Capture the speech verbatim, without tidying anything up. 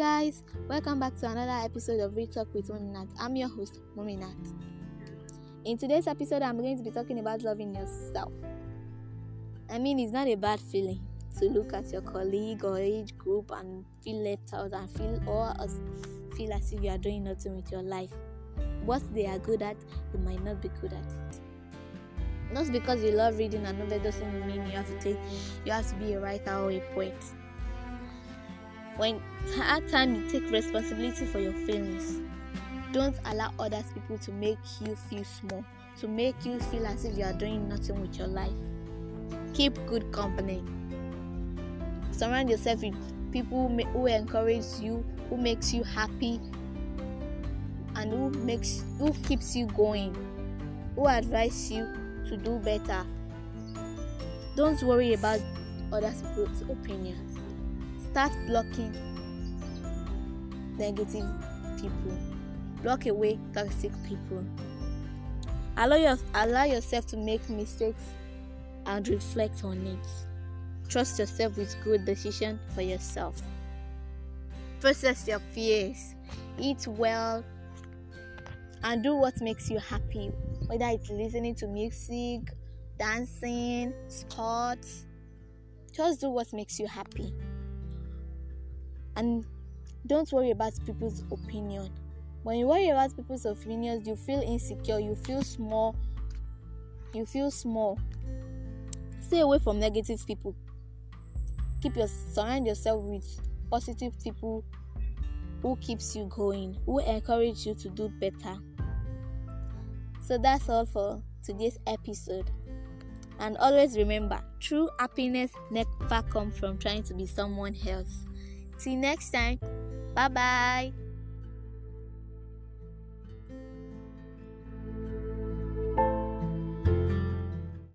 guys, welcome back to another episode of Real Talk with Mommy Nat. I'm your host, Mommy Nat. In today's episode, I'm going to be talking about loving yourself. I mean, it's not a bad feeling to look at your colleague or age group and feel left out and feel or as, feel as if you are doing nothing with your life. What they are good at, you might not be good at it. Just because you love reading a novel doesn't mean you have to take, you have to be a writer or a poet. When at time you take responsibility for your feelings, don't allow other people to make you feel small, to make you feel as if you are doing nothing with your life. Keep good company. Surround yourself with people who encourage you, who makes you happy, and who makes who keeps you going, who advise you to do better. Don't worry about other people's opinions. Start blocking negative people. Block away toxic people. Allow, your, allow yourself to make mistakes and reflect on it. Trust yourself with good decisions for yourself. Process your fears. Eat well and do what makes you happy. Whether it's listening to music, dancing, sports. Just do what makes you happy. And don't worry about people's opinion. When you worry about people's opinions, you feel insecure, you feel small, you feel small. Stay away from negative people. Keep your surround yourself with positive people who keeps you going, who encourage you to do better. So that's all for today's episode. And always remember, true happiness never comes from trying to be someone else. See you next time. Bye bye.